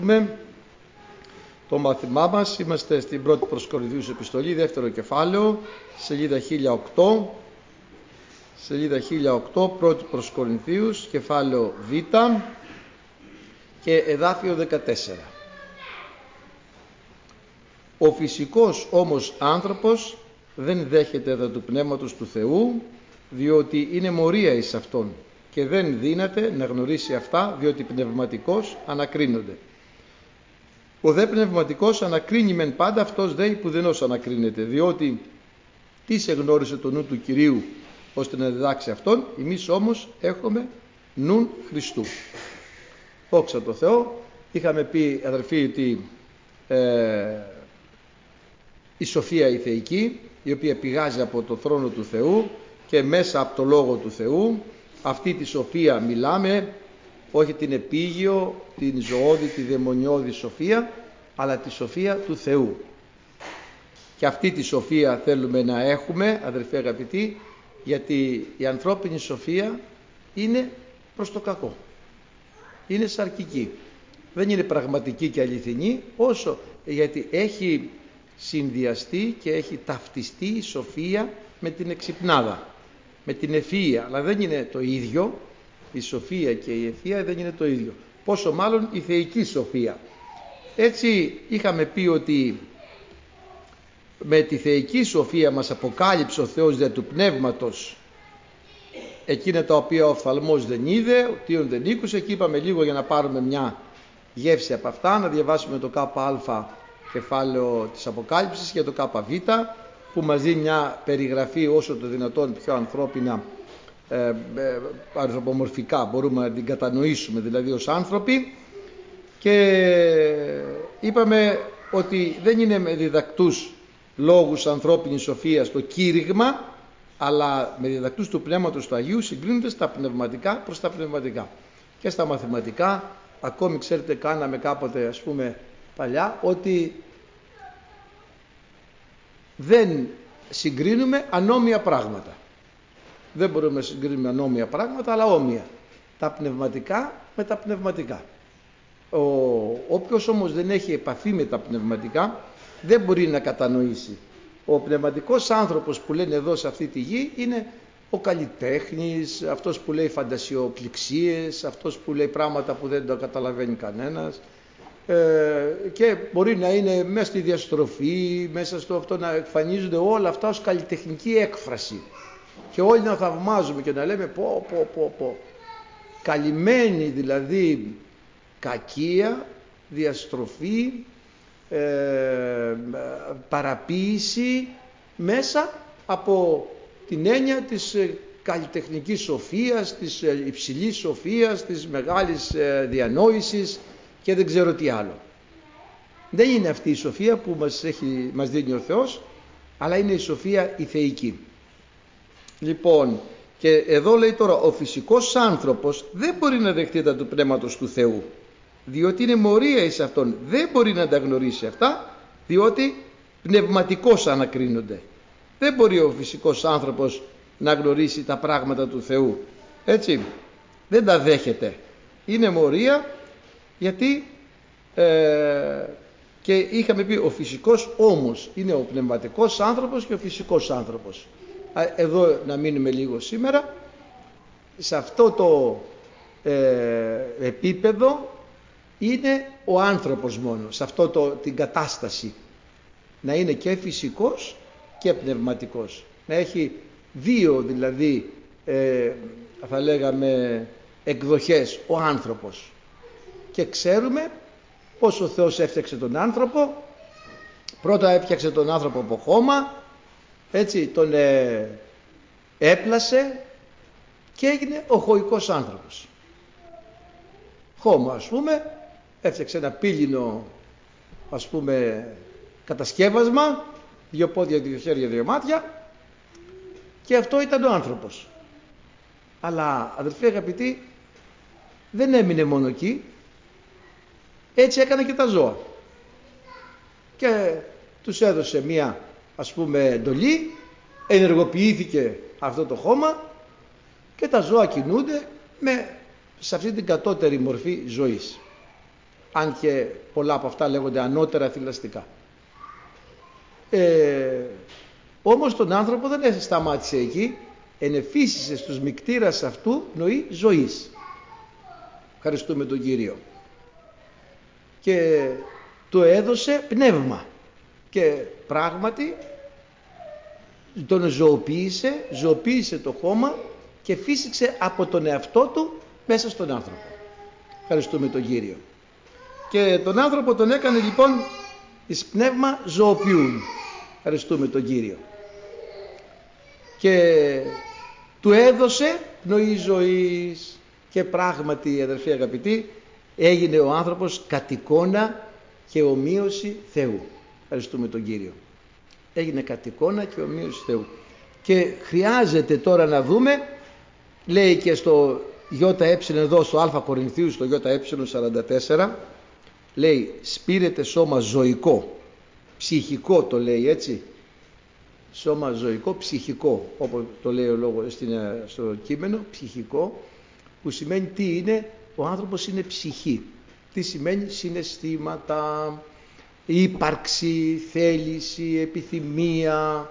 Το μάθημά μας, είμαστε στην πρώτη προς Κορινθίους επιστολή, δεύτερο κεφάλαιο, σελίδα 1008, σελίδα 1008, πρώτη προς Κορινθίους, κεφάλαιο Β και εδάφιο 14. Ο φυσικός όμως άνθρωπος δεν δέχεται δια του Πνεύματος του Θεού, διότι είναι μορία εις αυτόν και δεν δύναται να γνωρίσει αυτά, διότι πνευματικός ανακρίνονται. Ο δε πνευματικός ανακρίνει μεν πάντα, αυτός δε υπουδενός ανακρίνεται, διότι τι σε γνώρισε το νου του Κυρίου ώστε να διδάξει αυτόν, εμείς όμως έχουμε νουν Χριστού. Δόξα τω Θεώ. Είχαμε πει, αδερφοί, ότι η σοφία η θεϊκή, η οποία πηγάζει από το θρόνο του Θεού και μέσα από το Λόγο του Θεού, αυτή τη σοφία μιλάμε, όχι την επίγειο, την ζωώδη, τη δαιμονιώδη σοφία, αλλά τη σοφία του Θεού. Και αυτή τη σοφία θέλουμε να έχουμε, αδερφοί αγαπητοί, γιατί η ανθρώπινη σοφία είναι προς το κακό. Είναι σαρκική. Δεν είναι πραγματική και αληθινή, όσο γιατί έχει συνδυαστεί και έχει ταυτιστεί η σοφία με την εξυπνάδα, με την ευφυΐα, αλλά δεν είναι το ίδιο. Η σοφία και η ευφυΐα δεν είναι το ίδιο. Πόσο μάλλον η θεϊκή σοφία. Έτσι είχαμε πει ότι με τη θεϊκή σοφία μας αποκάλυψε ο Θεός δια του Πνεύματος εκείνα τα οποία ο οφθαλμός δεν είδε, ο θείον δεν ήκουσε, και είπαμε λίγο για να πάρουμε μια γεύση από αυτά, να διαβάσουμε το ΚΑ κεφάλαιο της Αποκάλυψης και το ΚΒ, που μας δίνει μια περιγραφή όσο το δυνατόν πιο ανθρώπινα, ανθρωπομορφικά μπορούμε να την κατανοήσουμε δηλαδή ως άνθρωποι. Και είπαμε ότι δεν είναι με διδακτούς λόγους ανθρώπινης σοφίας το κήρυγμα, αλλά με διδακτούς του Πνεύματος του Αγίου συγκρίνονται στα πνευματικά προς τα πνευματικά. Και στα μαθηματικά, ακόμη ξέρετε, κάναμε κάποτε, ας πούμε παλιά, ότι δεν συγκρίνουμε ανώμια πράγματα. Δεν μπορούμε να συγκρίνουμε ανώμια πράγματα, αλλά όμοια. Τα πνευματικά με τα πνευματικά. Όποιος όμως δεν έχει επαφή με τα πνευματικά δεν μπορεί να κατανοήσει. Ο πνευματικός άνθρωπος που λένε εδώ σε αυτή τη γη είναι ο καλλιτέχνης, αυτός που λέει φαντασιοπληξίες, αυτός που λέει πράγματα που δεν τα καταλαβαίνει κανένας, και μπορεί να είναι μέσα στη διαστροφή, μέσα στο αυτό να εμφανίζονται όλα αυτά ως καλλιτεχνική έκφραση και όλοι να θαυμάζουμε και να λέμε πω. Καλυμμένη δηλαδή κακία, διαστροφή, παραποίηση μέσα από την έννοια της καλλιτεχνικής σοφίας, της υψηλής σοφίας, της μεγάλης διανόησης και δεν ξέρω τι άλλο. Δεν είναι αυτή η σοφία που μας δίνει ο Θεός, αλλά είναι η σοφία η θεϊκή. Λοιπόν, και εδώ λέει τώρα, ο φυσικός άνθρωπος δεν μπορεί να δεχτεί τα του Πνεύματος του Θεού, διότι είναι μορία εις αυτόν, δεν μπορεί να τα γνωρίσει αυτά, διότι πνευματικώς ανακρίνονται. Δεν μπορεί ο φυσικός άνθρωπος να γνωρίσει τα πράγματα του Θεού, έτσι, δεν τα δέχεται. Είναι μορία, γιατί και είχαμε πει ο φυσικός όμως είναι ο πνευματικός άνθρωπος και ο φυσικός άνθρωπος. Εδώ να μείνουμε λίγο σήμερα σε αυτό το επίπεδο. Είναι ο άνθρωπος μόνο, σε αυτό την κατάσταση, να είναι και φυσικός και πνευματικός, να έχει δύο δηλαδή θα λέγαμε εκδοχές ο άνθρωπος. Και ξέρουμε πως ο Θεός έφτιαξε τον άνθρωπο. Πρώτα έφτιαξε τον άνθρωπο από χώμα, έτσι, τον έπλασε και έγινε ο χωικός άνθρωπος. Χώμα, ας πούμε, έφτιαξε ένα πύληνο, ας πούμε, κατασκεύασμα, δύο πόδια, δύο χέρια, δύο μάτια, και αυτό ήταν ο άνθρωπος. Αλλά, αδελφοί αγαπητοί, δεν έμεινε μόνο εκεί, έτσι έκανε και τα ζώα. Και τους έδωσε μία, ας πούμε, εντολή, ενεργοποιήθηκε αυτό το χώμα και τα ζώα κινούνται σε αυτή την κατώτερη μορφή ζωής. αν και πολλά από αυτά λέγονται ανώτερα θηλαστικά. Όμως τον άνθρωπο δεν σταμάτησε εκεί, ενεφύσισε στους μικτήρας αυτού πνοή ζωής. Ευχαριστούμε τον Κύριο. Και του έδωσε πνεύμα και πράγματι τον ζωοποίησε το χώμα και φύσηξε από τον εαυτό του μέσα στον άνθρωπο. Ευχαριστούμε τον Κύριο. Και τον άνθρωπο τον έκανε λοιπόν εις πνεύμα ζωοποιούν. Ευχαριστούμε τον Κύριο. Και του έδωσε πνοή ζωής και πράγματι, αδερφοί αγαπητοί, έγινε ο άνθρωπος κατ' εικόνα και ομοίωση Θεού. Ευχαριστούμε τον Κύριο. Έγινε κατ' εικόνα και ομοίωση Θεού. Και χρειάζεται τώρα να δούμε, λέει και στο ΙΕ εδώ στο Α Κορινθίου, στο ΙΕ 44, λέει σπείρεται σώμα ζωικό, ψυχικό το λέει έτσι, σώμα ζωικό, ψυχικό, όπως το λέει ο λόγος στο κείμενο, ψυχικό, που σημαίνει τι είναι, ο άνθρωπος είναι ψυχή. Τι σημαίνει? Συναισθήματα, ύπαρξη, θέληση, επιθυμία,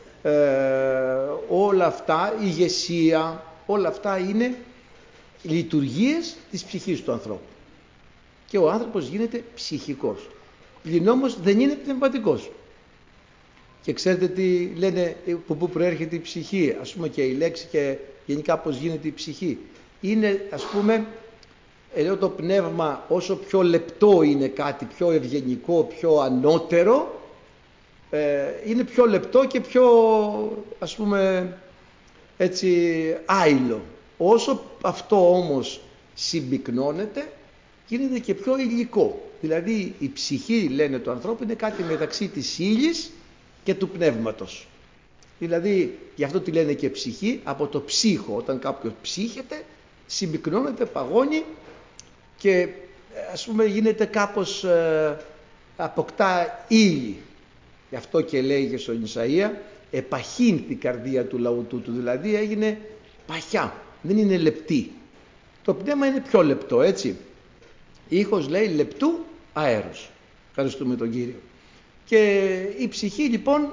όλα αυτά, ηγεσία, όλα αυτά είναι λειτουργίες της ψυχής του ανθρώπου. Και ο άνθρωπος γίνεται ψυχικός. Πλην όμως δεν είναι πνευματικός. Και ξέρετε τι λένε, από πού προέρχεται η ψυχή, ας πούμε, και η λέξη και γενικά πώς γίνεται η ψυχή. Είναι, ας πούμε, ενώ το πνεύμα όσο πιο λεπτό είναι κάτι, πιο ευγενικό, πιο ανώτερο, είναι πιο λεπτό και πιο, ας πούμε, έτσι άειλο. Όσο αυτό όμως συμπυκνώνεται, γίνεται και πιο υλικό. Δηλαδή η ψυχή, λένε του ανθρώπου, είναι κάτι μεταξύ της ύλης και του πνεύματος. Δηλαδή γι' αυτό τη λένε και ψυχή, από το ψύχο. Όταν κάποιος ψύχεται, συμπυκνώνεται, παγώνει και ας πούμε γίνεται κάπως, αποκτά ύλη. Γι' αυτό και λέει και στον Ισαΐα, επαχύνθη η καρδία του λαού τούτου, δηλαδή έγινε παχιά, δεν είναι λεπτή. Το πνεύμα είναι πιο λεπτό, έτσι. Ήχος λέει λεπτού αέρος. Ευχαριστούμε τον Κύριο. Και η ψυχή λοιπόν,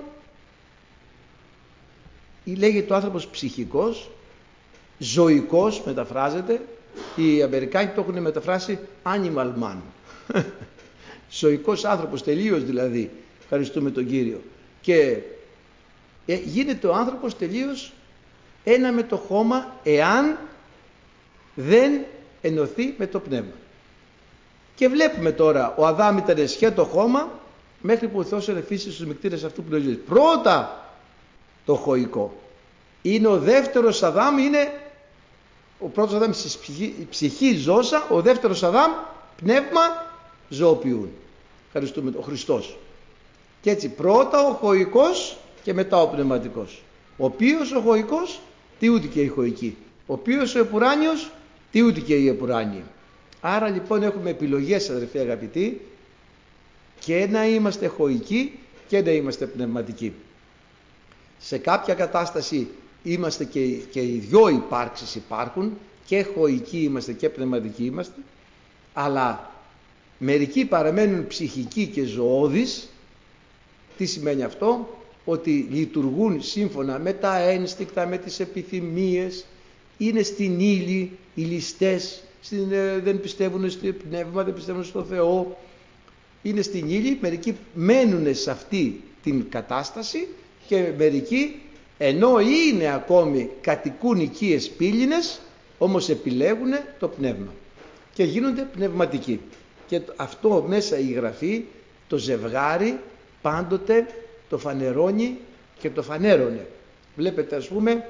λέγεται ο άνθρωπος ψυχικός, ζωικός μεταφράζεται. Οι Αμερικάνοι το έχουν μεταφράσει animal man. Ζωικός άνθρωπος, τελείως δηλαδή. Ευχαριστούμε τον Κύριο. Και γίνεται ο άνθρωπος τελείως ένα με το χώμα, εάν δεν ενωθεί με το πνεύμα. Και βλέπουμε τώρα, ο Αδάμ ήταν σχέτο χώμα, μέχρι που ο Θεός ενεφύσισε στους μικτήρες αυτού που είναι. Πρώτα το χωικό. Είναι ο δεύτερος Αδάμ, είναι ο πρώτος Αδάμ η ψυχή ζώσα, ο δεύτερος Αδάμ πνεύμα ζωοποιούν. Ευχαριστούμε τον Χριστός. Και έτσι πρώτα ο χωικός και μετά ο πνευματικός. Ο οποίος ο χωικός, τι ούτε και η χωική. Ο οποίος ο επουράνιος, τι ούτε και η επουράνια. Άρα λοιπόν έχουμε επιλογές, αδερφοί αγαπητοί, και να είμαστε χωικοί και να είμαστε πνευματικοί. Σε κάποια κατάσταση είμαστε και οι δυο υπάρξεις υπάρχουν, και χωικοί είμαστε και πνευματικοί είμαστε, αλλά μερικοί παραμένουν ψυχικοί και ζωώδεις. Τι σημαίνει αυτό? Ότι λειτουργούν σύμφωνα με τα ένστικτα, με τις επιθυμίες, είναι στην ύλη, οι ληστές, δεν πιστεύουν στο πνεύμα, δεν πιστεύουν στο Θεό, είναι στην ύλη. Μερικοί μένουν σε αυτή την κατάσταση και μερικοί, ενώ είναι ακόμη κατοικούν οικίες πύληνες, όμως επιλέγουν το πνεύμα και γίνονται πνευματικοί. Και αυτό μέσα η Γραφή, το ζευγάρι πάντοτε το φανερώνει και το φανέρωνε. Βλέπετε ας πούμε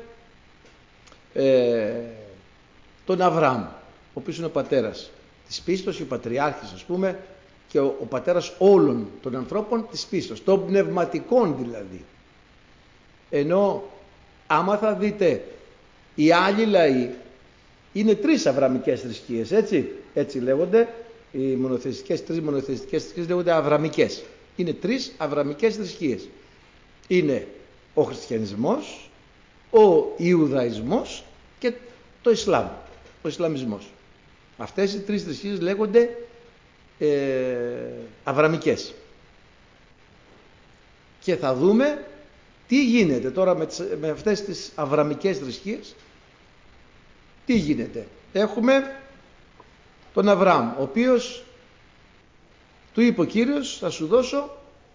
τον Αβραάμ, ο οποίος είναι ο πατέρας της πίστος, ο πατριάρχης ας πούμε, και ο πατέρας όλων των ανθρώπων της πίστος, των πνευματικών δηλαδή. Ενώ άμα θα δείτε οι άλλοι λαοί, είναι τρεις αβραμικές θρησκείες, έτσι λέγονται, οι τρεις μονοθεϊστικές θρησκείες λέγονται αβραμικές. Είναι τρεις αβραμικές θρησκείες. Είναι ο χριστιανισμός, ο Ιουδαϊσμός και το Ισλάμ, ο Ισλαμισμός. Αυτές οι τρεις θρησκείες λέγονται αβραμικές. Και θα δούμε τι γίνεται τώρα με αυτές τις αβραμικές θρησκείες. Τι γίνεται. Έχουμε τον Αβραάμ, ο οποίος του είπε ο Κύριος, θα σου δώσω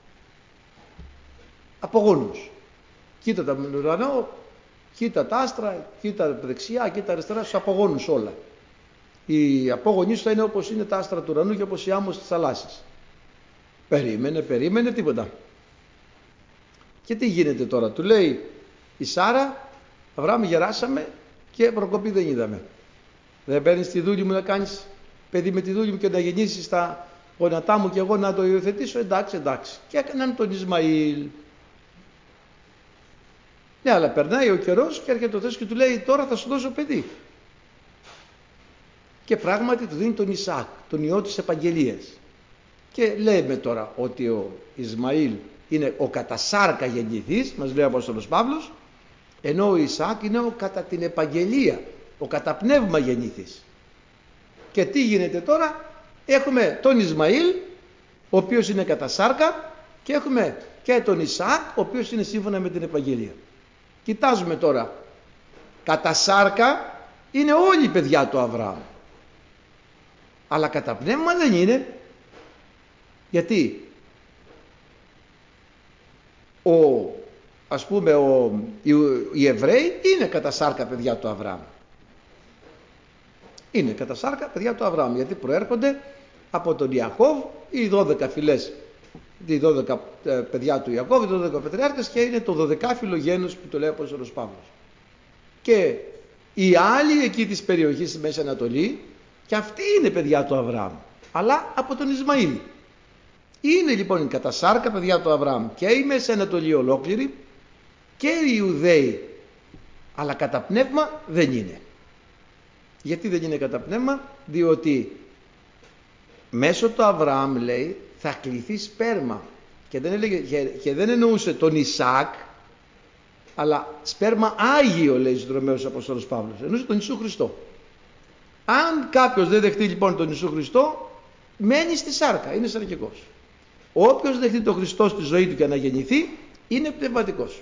απογόνους. Κοίτα τον ουρανό, κοίτα τα άστρα, κοίτα δεξιά, κοίτα αριστερά, στους απογόνους όλα. Οι απόγονοί σου θα είναι όπως είναι τα άστρα του ουρανού και όπως η άμμος της θαλάσσης. Περίμενε, τίποτα. Και τι γίνεται τώρα, του λέει η Σάρα, Αβραάμ, γεράσαμε και προκοπή δεν είδαμε. Δεν παίρνεις τη δούλη μου να κάνεις παιδί με τη δούλη μου και να γεννήσεις τα γονατά μου και εγώ να το υιοθετήσω? Εντάξει. Και έκαναν τον Ισμαήλ. Ναι, αλλά περνάει ο καιρός και έρχεται ο Θεός και του λέει, τώρα θα σου δώσω παιδί. Και πράγματι του δίνει τον Ισαάκ, τον ιό της επαγγελίας. Και λέμε τώρα ότι ο Ισμαήλ είναι ο κατά σάρκα γεννηθής, μας λέει ο Απόστολος Παύλος, ενώ ο Ισαάκ είναι ο κατά την επαγγελία, ο κατά πνεύμα γεννηθής. Και τι γίνεται τώρα? Έχουμε τον Ισμαήλ, ο οποίος είναι κατά σάρκα, και έχουμε και τον Ισαάκ, ο οποίος είναι σύμφωνα με την επαγγελία. Κοιτάζουμε τώρα. Κατά σάρκα είναι όλοι οι παιδιά του Αβραάμ. Αλλά κατά πνεύμα δεν είναι. Γιατί οι Εβραίοι είναι κατά σάρκα παιδιά του Αβραάμ. Είναι κατά σάρκα παιδιά του Αβραάμ, γιατί προέρχονται από τον Ιακώβ, οι 12 φυλές, οι 12 παιδιά του Ιακώβ, οι 12 πατριάρχες, και είναι το 12φυλο γένος που το λέει ο Απόστολος Παύλος. Και οι άλλοι εκεί της περιοχής στη Μέση Ανατολή, και αυτοί είναι παιδιά του Αβραάμ, αλλά από τον Ισμαήλ. Είναι λοιπόν οι κατά σάρκα παιδιά του Αβραάμ και η Μέση Ανατολή ολόκληρη και οι Ιουδαίοι, αλλά κατά πνεύμα δεν είναι. Γιατί δεν είναι κατά πνεύμα? Διότι μέσω του Αβραάμ, λέει, θα κληθεί σπέρμα, και δεν εννοούσε τον Ισαάκ, αλλά σπέρμα Άγιο, λέει στους Ρωμαίους Απόστολος Παύλος, εννοούσε τον Ιησού Χριστό. Αν κάποιος δεν δεχτεί λοιπόν τον Ιησού Χριστό, μένει στη σάρκα, είναι σαρκικός. Όποιος δεχτεί τον Χριστό στη ζωή του και αναγεννηθεί, είναι πνευματικός.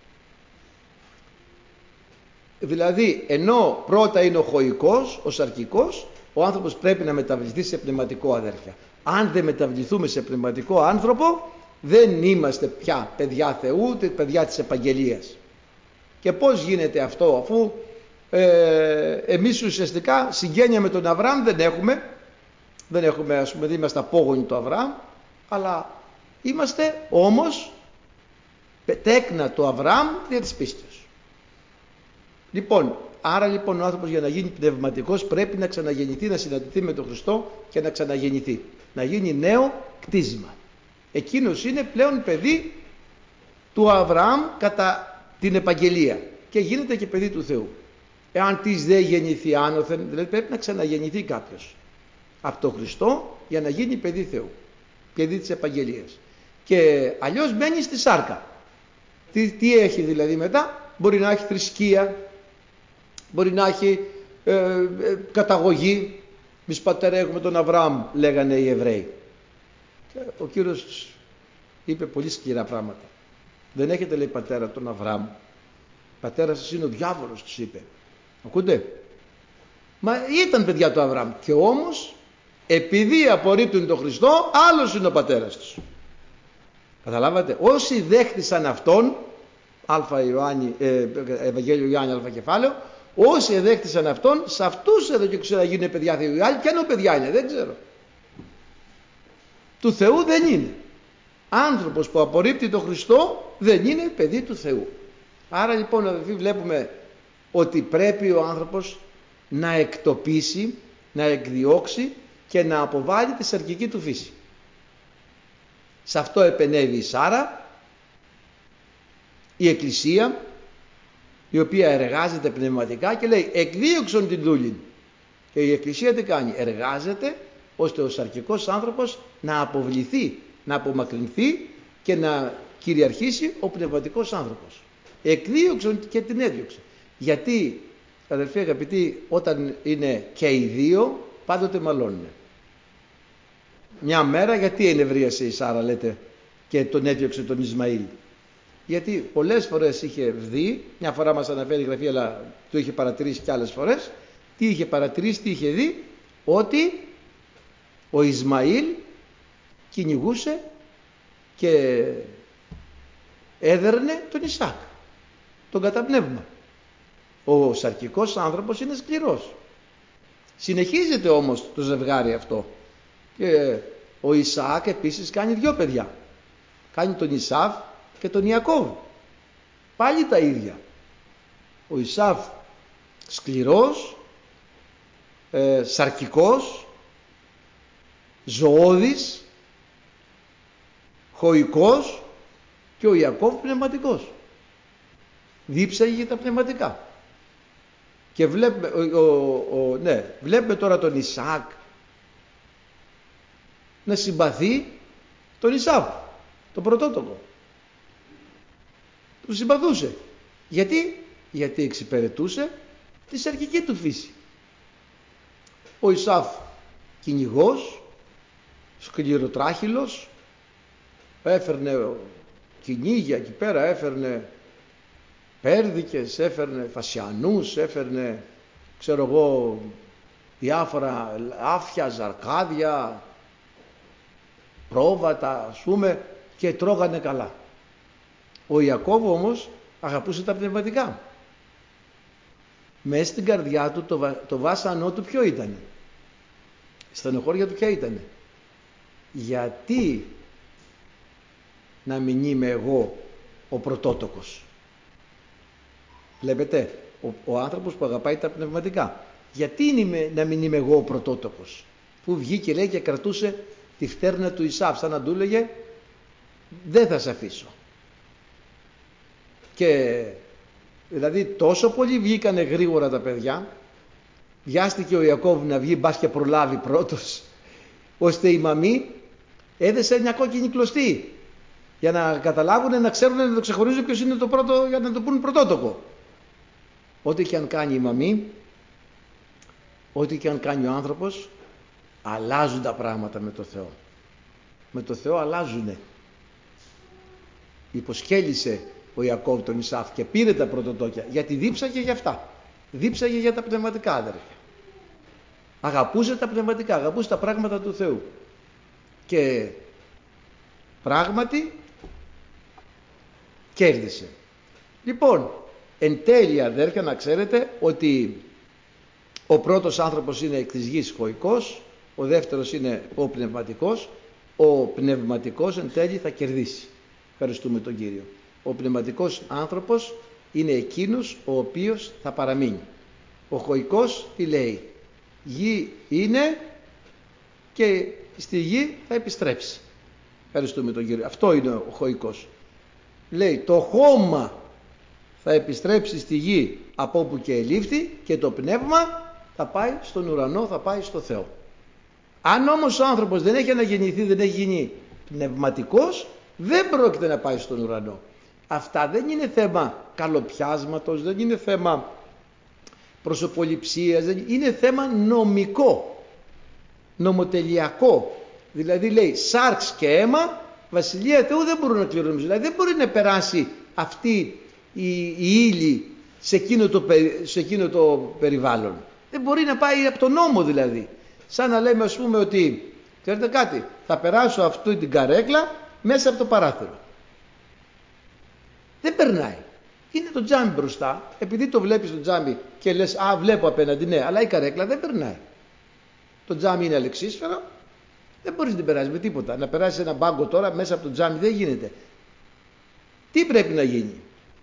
Δηλαδή, ενώ πρώτα είναι ο χωικός, ο σαρκικός, ο άνθρωπος πρέπει να μεταβληθεί σε πνευματικό, αδέρφια. Αν δεν μεταβληθούμε σε πνευματικό άνθρωπο, δεν είμαστε πια παιδιά Θεού, ούτε παιδιά της επαγγελίας. Και πώς γίνεται αυτό, αφού εμείς ουσιαστικά συγγένεια με τον Αβραάμ δεν έχουμε, ας πούμε, δεν είμαστε απόγονοι του Αβραάμ, αλλά είμαστε όμως τέκνα του Αβραάμ δια της πίστης. Λοιπόν, άρα λοιπόν ο άνθρωπος για να γίνει πνευματικός πρέπει να ξαναγεννηθεί, να συναντηθεί με τον Χριστό και να ξαναγεννηθεί. Να γίνει νέο κτίσμα. Εκείνος είναι πλέον παιδί του Αβραάμ κατά την επαγγελία και γίνεται και παιδί του Θεού. Εάν της δεν γεννηθεί άνωθεν, δηλαδή πρέπει να ξαναγεννηθεί κάποιος από τον Χριστό για να γίνει παιδί Θεού, παιδί της επαγγελίας. Και αλλιώς μένει στη σάρκα. Τι έχει δηλαδή μετά? Μπορεί να έχει θρησκεία, μπορεί να έχει καταγωγή. Εμείς πατέρα έχουμε τον Αβραάμ, λέγανε οι Εβραίοι. Και ο Κύριος είπε πολύ σκληρά πράγματα. Δεν έχετε, λέει, πατέρα τον Αβραάμ. Πατέρας σας είναι ο διάβολος, τους είπε. Ακούτε? Μα ήταν παιδιά του Αβραάμ. Και όμως επειδή απορρίπτουν τον Χριστό, άλλος είναι ο πατέρας τους. Καταλάβατε? Όσοι δέχτησαν αυτόν, Ευαγγέλιο Ιωάννη, α κεφάλαιο, όσοι δέχτησαν αυτόν, σε αυτούς εδώ και ξέρω να γίνουν παιδιά Θεού. Οι άλλοι ποια παιδιά είναι, δεν ξέρω. Του Θεού δεν είναι. Άνθρωπος που απορρίπτει τον Χριστό δεν είναι παιδί του Θεού. Άρα λοιπόν, αδελφοί, βλέπουμε ότι πρέπει ο άνθρωπος να εκτοπίσει, να εκδιώξει και να αποβάλει τη σαρκική του φύση. Σε αυτό επενέβη η Σάρα, η Εκκλησία, η οποία εργάζεται πνευματικά και λέει εκδίωξον την δούλη. Και η Εκκλησία τι κάνει? Εργάζεται ώστε ο σαρκικός άνθρωπος να αποβληθεί, να απομακρυνθεί και να κυριαρχήσει ο πνευματικός άνθρωπος. Εκδίωξον και την έδιωξε. Γιατί, αδελφοί αγαπητοί, όταν είναι και οι δύο, πάντοτε μαλώνουν. μια μέρα γιατί ενευρίασε η Σάρα, λέτε, και τον έδιωξε τον Ισμαήλ? Γιατί πολλές φορές είχε δει, μια φορά μας αναφέρει η Γραφή, αλλά το είχε παρατηρήσει και άλλες φορές. Τι είχε παρατηρήσει, τι είχε δει? Ότι ο Ισμαήλ κυνηγούσε και έδερνε τον Ισάκ, τον καταπνεύμα. Ο σαρκικός άνθρωπος είναι σκληρός. Συνεχίζεται όμως το ζευγάρι αυτό. Και ο Ισαάκ επίσης κάνει 2 παιδιά. Κάνει τον Ισάβ και τον Ιακώβ. Πάλι τα ίδια. Ο Ισάβ σκληρός, σαρκικός, ζωώδης, χωικός, και ο Ιακώβ πνευματικός. Δίψαγε για τα πνευματικά. Και βλέπουμε τώρα τον Ισαάκ να συμπαθεί τον Ισάβ, τον πρωτότοκο. Του συμπαθούσε. Γιατί εξυπηρετούσε τη σαρκική του φύση. Ο Ισάβ κυνηγός, σκληροτράχυλος, έφερνε κυνήγια εκεί πέρα, έφερνε πέρδικες, έφερνε φασιανούς, έφερνε, ξέρω εγώ, διάφορα άφια, ζαρκάδια, πρόβατα, ας πούμε, και τρώγανε καλά. Ο Ιακώβ όμως αγαπούσε τα πνευματικά. Μέσα στην καρδιά του το βάσανό του ποιο ήτανε? Στενοχώρια του ποια ήτανε? Γιατί να μην είμαι εγώ ο πρωτότοκος? Βλέπετε, ο άνθρωπος που αγαπάει τα πνευματικά, γιατί να μην είμαι εγώ ο πρωτότοκος? Που βγήκε, λέει, και κρατούσε τη φτέρνα του Ισάβ, σαν να του έλεγε δεν θα σε αφήσω. Και δηλαδή τόσο πολύ βγήκανε γρήγορα τα παιδιά, βιάστηκε ο Ιακώβ να βγει, μπας και προλάβει πρώτος, ώστε η μαμή έδεσε μια κόκκινη κλωστή για να καταλάβουν, να ξέρουν, να το ξεχωρίζουν ποιος είναι το πρώτο, για να το πούν πρωτότοκο. Ό,τι και αν κάνει η μαμή, ό,τι και αν κάνει ο άνθρωπος, αλλάζουν τα πράγματα με το Θεό. Με το Θεό αλλάζουνε. Υποσκέλισε ο Ιακώβ τον Ισάβ και πήρε τα πρωτοτόκια, γιατί δίψαγε για αυτά. Δίψαγε για τα πνευματικά, αδερφέ. Αγαπούσε τα πνευματικά, αγαπούσε τα πράγματα του Θεού. Και πράγματι κέρδισε. Λοιπόν, εν τέλει, αδέρφια, να ξέρετε ότι ο πρώτος άνθρωπος είναι εκ της γης χωικός, ο δεύτερος είναι ο πνευματικός. Ο πνευματικός εν τέλει θα κερδίσει. Ευχαριστούμε τον Κύριο. Ο πνευματικός άνθρωπος είναι εκείνος ο οποίος θα παραμείνει. Ο χωικός τι λέει? Γη είναι και στη γη θα επιστρέψει. Ευχαριστούμε τον Κύριο. Αυτό είναι ο χωικός. Λέει το χώμα θα επιστρέψει στη γη από όπου και ελήφθη, και το πνεύμα θα πάει στον ουρανό, θα πάει στο Θεό. Αν όμως ο άνθρωπος δεν έχει αναγεννηθεί, δεν έχει γίνει πνευματικός, δεν πρόκειται να πάει στον ουρανό. Αυτά δεν είναι θέμα καλοπιάσματος, δεν είναι θέμα προσωποληψίας, είναι θέμα νομικό, νομοτελειακό. Δηλαδή λέει σάρξ και αίμα, βασιλεία Θεού δεν μπορούν να κληρονομήσουν. Δηλαδή δεν μπορεί να περάσει αυτή η ύλη σε εκείνο το περιβάλλον. Δεν μπορεί να πάει από τον νόμο δηλαδή. Σαν να λέμε, ας πούμε, ότι ξέρετε κάτι, θα περάσω αυτή την καρέκλα μέσα από το παράθυρο. Δεν περνάει. Είναι το τζάμι μπροστά. Επειδή το βλέπεις το τζάμι και λες α, βλέπω απέναντι, ναι, αλλά η καρέκλα δεν περνάει. Το τζάμι είναι αλεξίσφαιρο, δεν μπορείς να την περάσεις με τίποτα. Να περάσεις ένα μπάγκο τώρα μέσα από το τζάμι δεν γίνεται. Τι πρέπει να γίνει?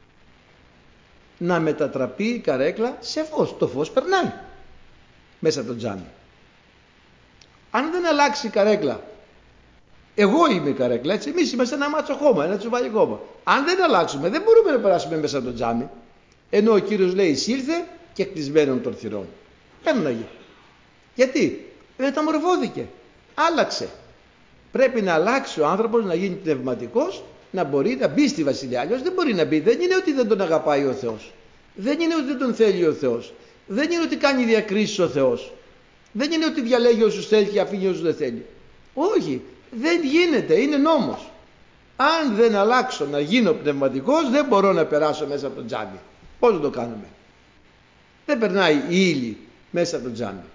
Να μετατραπεί η καρέκλα σε φως. Το φως περνάει μέσα από το τζάμι. Αν δεν αλλάξει η καρέκλα, εγώ είμαι η καρέκλα, έτσι, εμείς είμαστε ένα μάτσο χώμα, ένα τσουβάλι χώμα. Αν δεν αλλάξουμε, δεν μπορούμε να περάσουμε μέσα από το τζάμι. Ενώ ο Κύριος λέει εισήλθε και κλεισμένων των θυρών. Πέρναγε. Γιατί? Μεταμορφώθηκε. Άλλαξε. Πρέπει να αλλάξει ο άνθρωπος, να γίνει πνευματικός, να μπορεί να μπει στη βασιλεία. Αλλιώς δεν μπορεί να μπει. Δεν είναι ότι δεν τον αγαπάει ο Θεός. Δεν είναι ότι δεν τον θέλει ο Θεός. Δεν είναι ότι κάνει διακρίσεις ο Θεός. Δεν είναι ότι διαλέγει όσους θέλει και αφήνει όσους δεν θέλει. Όχι, δεν γίνεται, είναι νόμος. Αν δεν αλλάξω να γίνω πνευματικός, δεν μπορώ να περάσω μέσα από το τζάμι. Πώς το κάνουμε? Δεν περνάει η ύλη μέσα από το τζάμι.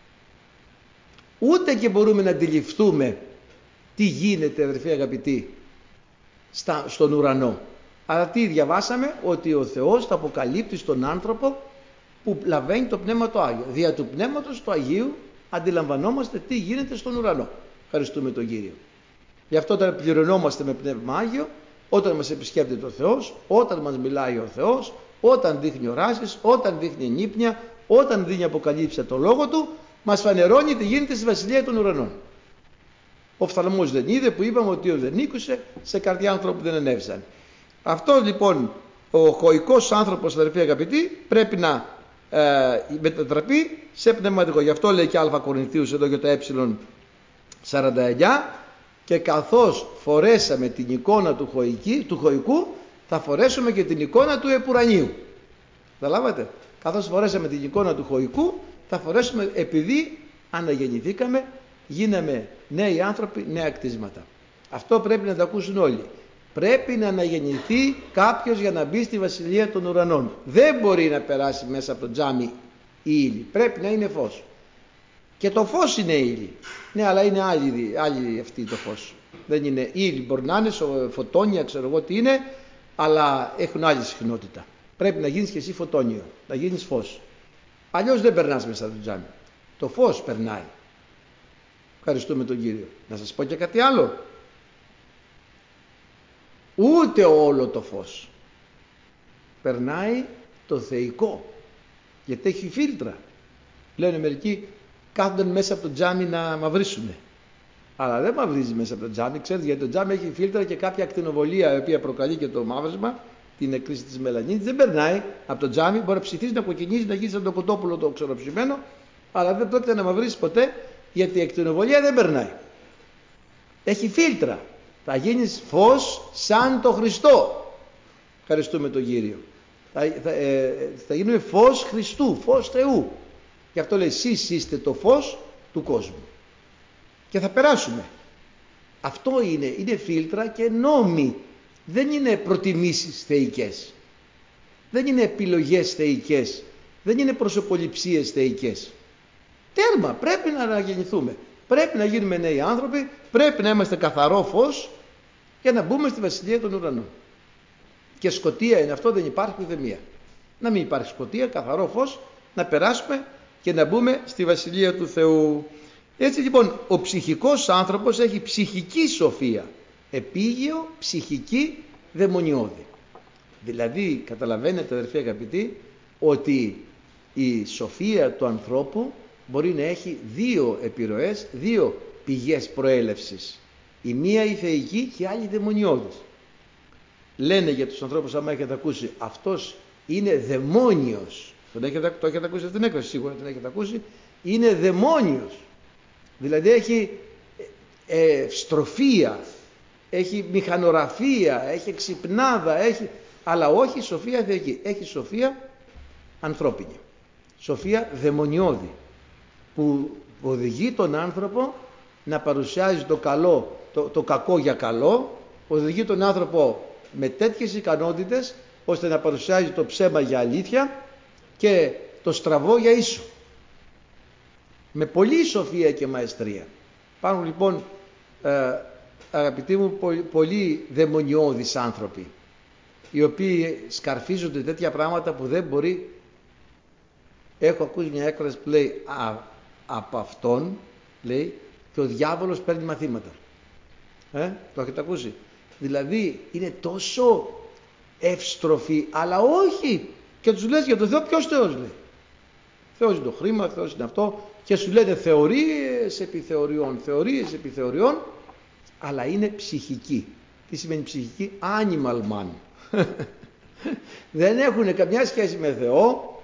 Ούτε και μπορούμε να αντιληφθούμε τι γίνεται, αδερφοί αγαπητοί, στον ουρανό. Αλλά τι διαβάσαμε? Ότι ο Θεός θα αποκαλύπτει στον άνθρωπο που λαβαίνει το Πνεύμα το Άγιο. Δια του Πνεύματος του Αγίου αντιλαμβανόμαστε τι γίνεται στον ουρανό. Ευχαριστούμε τον Κύριο. Γι' αυτό όταν πληρωνόμαστε με Πνεύμα Άγιο, όταν μας επισκέπτεται ο Θεός, όταν μας μιλάει ο Θεός, όταν δείχνει οράσεις, όταν δείχνει ενύπνια, όταν δίνει αποκαλύψει το Λόγο Του, μας φανερώνει τι γίνεται στη Βασιλεία των Ουρανών. Ο οφθαλμός δεν είδε, που είπαμε ότι δεν ήκουσε, σε καρδιά άνθρωπου δεν ενέβησαν. Αυτό λοιπόν ο χωικός άνθρωπος, αδερφοί αγαπητοί, πρέπει να μετατραπεί σε πνευματικό. Γι' αυτό λέει και Α Κορινθίους εδώ για το Ε49, και καθώς φορέσαμε την εικόνα του χωικού, θα φορέσουμε και την εικόνα του επουρανίου. Καταλάβατε? Καθώς φορέσαμε την εικόνα του χωικού, θα φορέσουμε, επειδή αναγεννηθήκαμε, γίναμε νέοι άνθρωποι, νέα κτίσματα. Αυτό πρέπει να το ακούσουν όλοι. Πρέπει να αναγεννηθεί κάποιος για να μπει στη Βασιλεία των Ουρανών. Δεν μπορεί να περάσει μέσα από το τζάμι η ύλη. Πρέπει να είναι φως. Και το φως είναι ύλη. Ναι, αλλά είναι άλλη αυτή το φως. Δεν είναι ύλη. Μπορεί να είναι φωτόνια, ξέρω εγώ τι είναι, αλλά έχουν άλλη συχνότητα. Πρέπει να γίνεις και εσύ φωτόνιο, να γίνεις φως. Αλλιώς δεν περνάς μέσα από το τζάμι. Το φως περνάει. Ευχαριστούμε τον Κύριο. Να σας πω και κάτι άλλο. Ούτε όλο το φως. Περνάει το θεϊκό. Γιατί έχει φίλτρα. Λένε μερικοί, κάθονται μέσα από το τζάμι να μαυρίσουν. Αλλά δεν μαυρίζει μέσα από το τζάμι. Ξέρετε, γιατί το τζάμι έχει φίλτρα και κάποια ακτινοβολία, η οποία προκαλεί και το μαύρισμα, την εκκρίση της μελανίνης. Δεν περνάει από το τζάμι. Μπορεί να ψηθείς, να κοκκινίζει, να γίνει σαν το κοτόπουλο το ξεροψημένο, αλλά δεν πρόκειται να μαυρίσει ποτέ, γιατί η ακτινοβολία δεν περνάει. Έχει φίλτρα. Θα γίνεις φως σαν το Χριστό. Ευχαριστούμε τον Κύριο. Θα γίνουμε φως Χριστού, φως Θεού. Γι' αυτό λέει, εσείς είστε το φως του κόσμου. Και θα περάσουμε. Αυτό είναι φίλτρα και νόμοι. Δεν είναι προτιμήσεις θεϊκές. Δεν είναι επιλογές θεϊκές. Δεν είναι προσωποληψίες θεϊκές. Τέρμα, πρέπει να αναγεννηθούμε. Πρέπει να γίνουμε νέοι άνθρωποι. Πρέπει να είμαστε καθαρό φως για να μπούμε στη Βασιλεία των Ουρανών. Και σκοτία είναι αυτό, δεν υπάρχει ούτε μία. Να μην υπάρχει σκοτία, καθαρό φως, να περάσουμε και να μπούμε στη Βασιλεία του Θεού. Έτσι λοιπόν ο ψυχικός άνθρωπος έχει ψυχική σοφία, επίγειο, ψυχική, δαιμονιώδη. Δηλαδή καταλαβαίνετε, αδερφοί αγαπητοί, ότι η σοφία του ανθρώπου μπορεί να έχει δύο επιρροές, δύο πηγές προέλευσης. Η μία η θεϊκή και η άλλη η δαιμονιώδης. Λένε για τους ανθρώπους, άμα έχετε ακούσει, αυτός είναι δαιμόνιος. Το έχετε ακούσει αυτήν την έκφραση, σίγουρα την έχετε ακούσει. Είναι δαιμόνιος. Δηλαδή έχει στροφία, έχει μηχανογραφία, έχει ξυπνάδα, αλλά όχι σοφία θεϊκή. Έχει σοφία ανθρώπινη. Σοφία δαιμονιώδη, που οδηγεί τον άνθρωπο να παρουσιάζει το κακό για καλό, οδηγεί τον άνθρωπο με τέτοιες ικανότητες ώστε να παρουσιάζει το ψέμα για αλήθεια και το στραβό για ίσο. Με πολλή σοφία και μαεστρία. Υπάρχουν λοιπόν αγαπητοί μου πολλοί δαιμονιώδεις άνθρωποι, οι οποίοι σκαρφίζονται τέτοια πράγματα που δεν μπορεί. Έχω ακούσει μια έκφραση που λέει από αυτόν, λέει, και ο διάβολος παίρνει μαθήματα. Το έχετε ακούσει? Δηλαδή είναι τόσο ευστροφή, αλλά όχι. Και τους λες για τον Θεό, ποιος Θεός λέει? Θεός είναι το χρήμα, Θεός είναι αυτό, και σου λένε θεωρίες επί θεωριών, αλλά είναι ψυχική. Τι σημαίνει ψυχική? Animal man. Δεν έχουν καμιά σχέση με Θεό,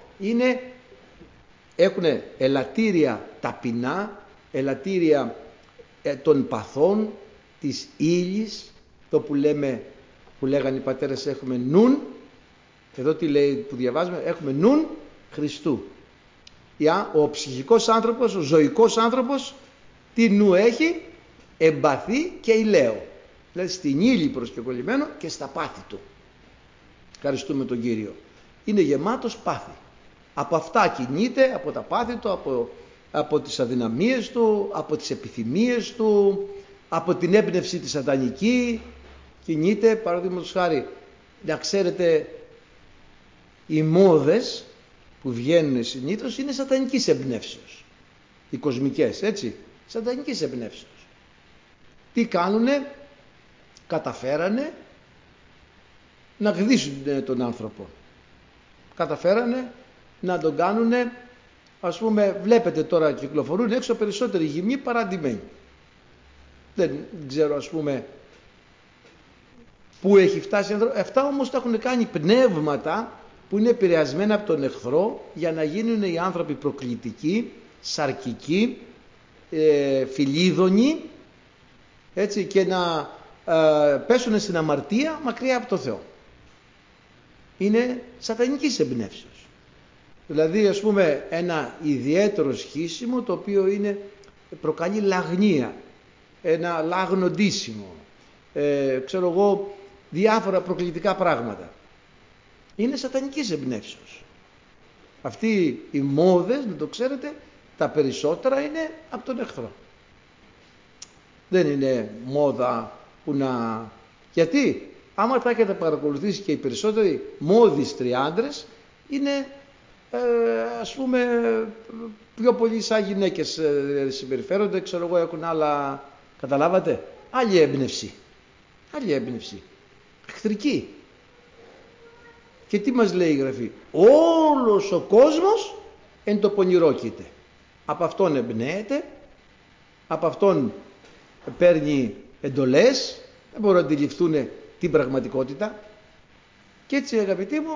έχουν ελαττήρια ταπεινά, ελαττήρια των παθών, της ύλης, το που λέγανε οι πατέρες, έχουμε νουν. Εδώ τι λέει που διαβάζουμε? Έχουμε νουν Χριστού. Ο ψυχικός άνθρωπος, ο ζωικός άνθρωπος, τι νου έχει? εμπαθή και ηλαίο. Δηλαδή στην ύλη προσκεκλημένο και στα πάθη του. Ευχαριστούμε τον Κύριο. Είναι γεμάτος πάθη. Από αυτά κινείται, από τα πάθη του, από τις αδυναμίες του, από τις επιθυμίες του, από την έμπνευση της σατανική κινείται. Παραδείγματος χάρη, να ξέρετε, οι μόδες που βγαίνουν συνήθως είναι σατανικής εμπνεύσεως. Οι κοσμικές, έτσι, σατανικής εμπνεύσεως. Τι κάνουνε? Καταφέρανε να γδίσουν τον άνθρωπο. Καταφέρανε να τον κάνουνε, ας πούμε, βλέπετε τώρα κυκλοφορούν έξω περισσότεροι γυμνοί παρά ντυμένοι. Δεν ξέρω, ας πούμε, πού έχει φτάσει. Αυτά όμως τα έχουν κάνει πνεύματα που είναι επηρεασμένα από τον εχθρό για να γίνουν οι άνθρωποι προκλητικοί, σαρκικοί, φιλίδωνοι, έτσι, και να πέσουν στην αμαρτία μακριά από το Θεό. Είναι σατανικής εμπνεύσεως. Δηλαδή, ας πούμε, ένα ιδιαίτερο σχίσιμο το οποίο προκαλεί λαγνία, ένα λάγνο ντύσιμο, ξέρω εγώ, διάφορα προκλητικά πράγματα. Είναι σατανικής εμπνεύσεως. Αυτοί οι μόδες, να το ξέρετε, τα περισσότερα είναι από τον εχθρό. Δεν είναι μόδα που να... Γιατί άμα τα έχετε παρακολουθήσει, και οι περισσότεροι μόδιστροι άντρες είναι ας πούμε πιο πολύ σαν γυναίκες συμπεριφέρονται, ξέρω εγώ, έχουν άλλα, καταλάβατε, άλλη έμπνευση, εχθρική. Και τι μας λέει η Γραφή? Όλος ο κόσμος εν το πονηρόκειται. Από αυτόν εμπνέεται, από αυτόν παίρνει εντολές, δεν μπορούν να αντιληφθούν την πραγματικότητα. Και έτσι, αγαπητοί μου,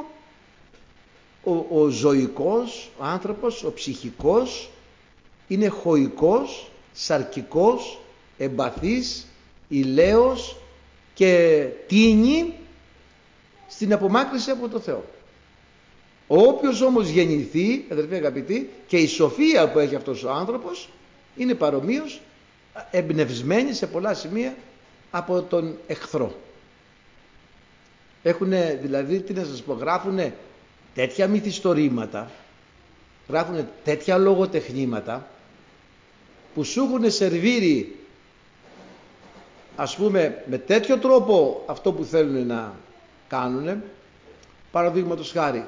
ο ζωικός, ο άνθρωπος, ο ψυχικός είναι χωικός, σαρκικός, εμπαθής, ηλαίος και τίνει στην απομάκρυνση από το Θεό. Όποιος όμως γεννηθεί, αδερφοί αγαπητοί, και η σοφία που έχει αυτός ο άνθρωπος είναι παρομοίως εμπνευσμένη σε πολλά σημεία από τον εχθρό. Έχουνε δηλαδή, τι να σας πω, γράφουνε τέτοια μυθιστορήματα, γράφουνε τέτοια λογοτεχνήματα που σου έχουνε σερβίρει, ας πούμε, με τέτοιο τρόπο αυτό που θέλουν να κάνουνε. Παραδείγματος χάρη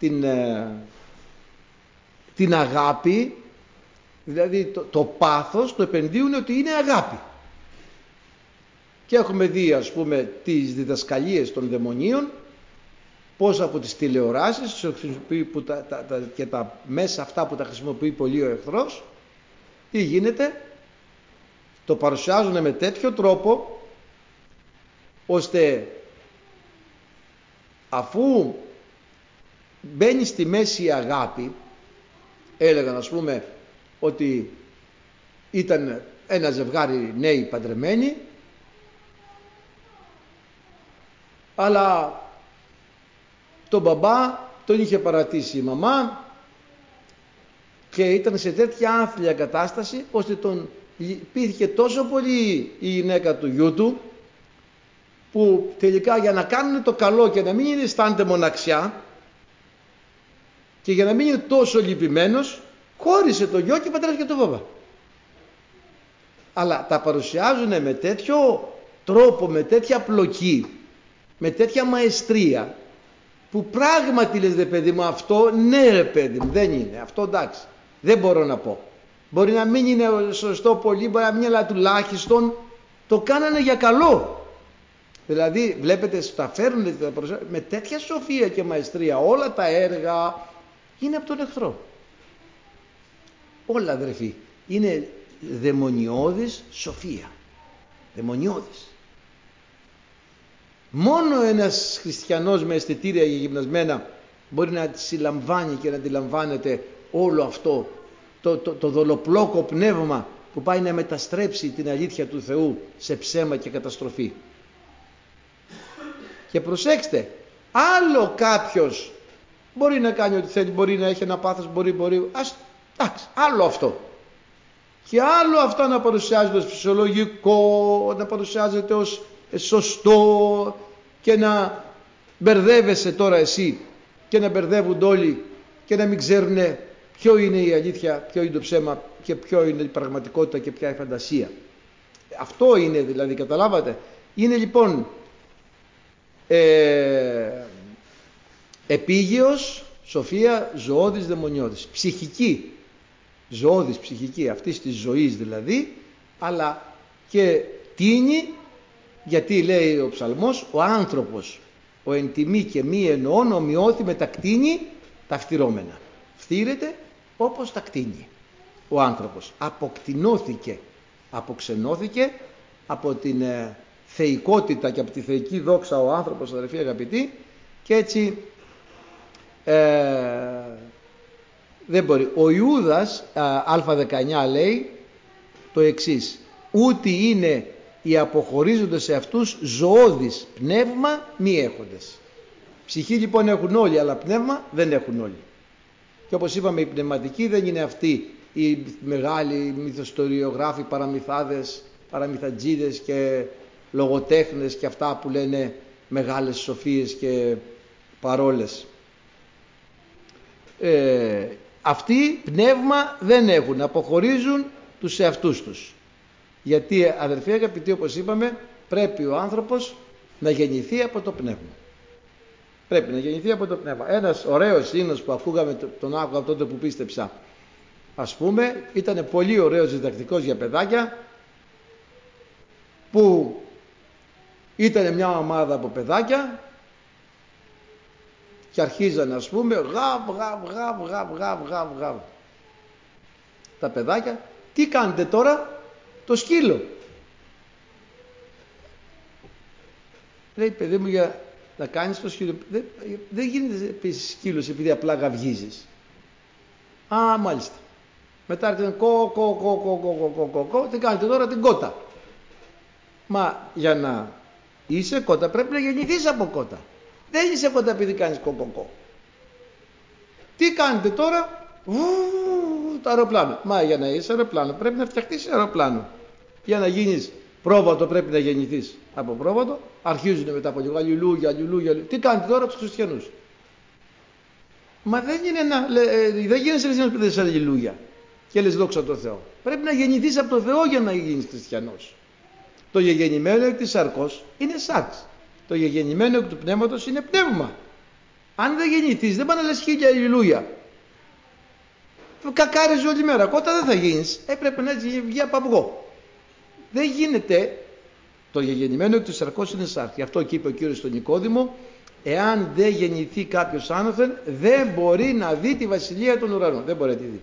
την αγάπη, δηλαδή το πάθος το επενδύουν ότι είναι αγάπη. Και έχουμε δει, ας πούμε, τις διδασκαλίες των δαιμονίων, πώς από τις τηλεοράσεις και τα μέσα αυτά που τα χρησιμοποιεί πολύ ο εχθρός, τι γίνεται? Το παρουσιάζουν με τέτοιο τρόπο ώστε αφού μπαίνει στη μέση η αγάπη, έλεγαν, ας πούμε, ότι ήταν ένα ζευγάρι νέοι παντρεμένοι, αλλά τον μπαμπά τον είχε παρατήσει η μαμά και ήταν σε τέτοια άθλια κατάσταση ώστε τον πείθηκε τόσο πολύ η γυναίκα του γιού του, που τελικά για να κάνουν το καλό και να μην αισθάνεται μοναξιά και για να μην είναι τόσο λυπημένος, χώρισε το γιο και παντρεύτηκε τον μπαμπά. Αλλά τα παρουσιάζουν με τέτοιο τρόπο, με τέτοια πλοκή, με τέτοια μαεστρία, που πράγματι λες, ρε παιδί μου, αυτό ναι ρε παιδί μου, δεν είναι, αυτό εντάξει, δεν μπορώ να πω. Μπορεί να μην είναι σωστό πολύ, μπορεί να μην είναι, αλλά τουλάχιστον το κάνανε για καλό. Δηλαδή βλέπετε, τα φέρνουν με τέτοια σοφία και μαεστρία, όλα τα έργα είναι από τον εχθρό. Όλα, αδερφοί, είναι δαιμονιώδης σοφία. Δαιμονιώδης. Μόνο ένας χριστιανός με αισθητήρια γυμνασμένα μπορεί να συλλαμβάνει και να αντιλαμβάνεται όλο αυτό το δολοπλόκο πνεύμα που πάει να μεταστρέψει την αλήθεια του Θεού σε ψέμα και καταστροφή. Και προσέξτε, άλλο κάποιος μπορεί να κάνει ό,τι θέλει, μπορεί να έχει ένα πάθος, μπορεί, εντάξει, άλλο αυτό. Και άλλο αυτό να παρουσιάζεται ως φυσιολογικό, να παρουσιάζεται ως σωστό και να μπερδεύεσαι τώρα εσύ και να μπερδεύονται όλοι και να μην ξέρουν ποιο είναι η αλήθεια, ποιο είναι το ψέμα και ποιο είναι η πραγματικότητα και ποια η φαντασία. Αυτό είναι δηλαδή, καταλάβατε. Είναι λοιπόν επίγειος, σοφία, ζωώδης, δαιμονιώδης. Ψυχική, ζωώδης, ψυχική, αυτής της ζωής δηλαδή, αλλά και τίνη, γιατί λέει ο ψαλμός, ο άνθρωπος, ο εν τιμή και μη εννοών, ομοιώθη με τα κτίνη τα φθυρώμενα. Φθύρεται όπως τα κτίνη. Ο άνθρωπος αποκτηνώθηκε, αποξενώθηκε από την θεϊκότητα και από τη θεϊκή δόξα ο άνθρωπος, αδερφοί αγαπητοί, και έτσι δεν μπορεί. Ο Ιούδας α19 λέει το εξής: ούτε είναι οι αποχωρίζοντες σε αυτούς ζωώδης πνεύμα μη έχοντες. Ψυχή λοιπόν έχουν όλοι, αλλά πνεύμα δεν έχουν όλοι. Και όπως είπαμε, οι πνευματικοί δεν είναι αυτοί οι μεγάλοι μυθιστοριογράφοι, παραμυθάδες, παραμυθατζίδες και λογοτέχνες και αυτά που λένε μεγάλες σοφίες και παρόλες. Αυτοί πνεύμα δεν έχουν, αποχωρίζουν τους εαυτούς τους. Γιατί, αδερφοί αγαπητοί, όπως είπαμε, πρέπει ο άνθρωπος να γεννηθεί από το πνεύμα. Πρέπει να γεννηθεί από το πνεύμα. Ένας ωραίος ύμνος που ακούγαμε, τον άκουγα τότε που πίστεψα, ας πούμε, ήταν πολύ ωραίος διδακτικός για παιδάκια, που ήταν μια ομάδα από παιδάκια και αρχίζανε, ας πούμε, γαβ. Τα παιδάκια, τι κάνετε τώρα? Το σκύλο. Λέει, παιδί μου, για να κάνεις το σκύλο, δεν γίνεται επίσης σκύλος επειδή απλά γαυγίζεις. Α, μάλιστα. Μετά έρχεται κο, τι κάνετε τώρα? Την κότα. Μα για να είσαι κότα πρέπει να γεννηθείς από κότα. Δεν είσαι κότα επειδή κάνεις κο. Τι κάνετε τώρα? Το αεροπλάνο. Μα για να είσαι αεροπλάνο πρέπει να φτιαχτείς αεροπλάνο. Για να γίνεις πρόβατο πρέπει να γεννηθείς από πρόβατο. Αρχίζουν μετά από λίγο αλληλούια. Τι κάνετε τώρα τους χριστιανούς? Μα δεν γίνεσαι χριστιανός που δεν είσαι αλληλούια και λες δόξα τω Θεώ. Πρέπει να γεννηθείς από το Θεό για να γίνεις χριστιανός. Το γεγεννημένο εκ της σαρκός είναι σάρξ. Το γεγεννημένο εκ του πνεύματος είναι πνεύμα. Αν δεν γεννηθείς, δεν πάνε να λες χίλια αλληλούια. Κακάριζε όλη μέρα. Κότα δεν θα γίνεις. Πρέπει να βγει από αυγό. Δεν γίνεται. Το γεγεννημένο εκ της σαρκός είναι σάρξ. Γι' αυτό και είπε ο Κύριος στον Νικόδημο, εάν δεν γεννηθεί κάποιος άνωθεν, δεν μπορεί να δει τη βασιλεία των ουρανών. Δεν μπορεί να τη δει.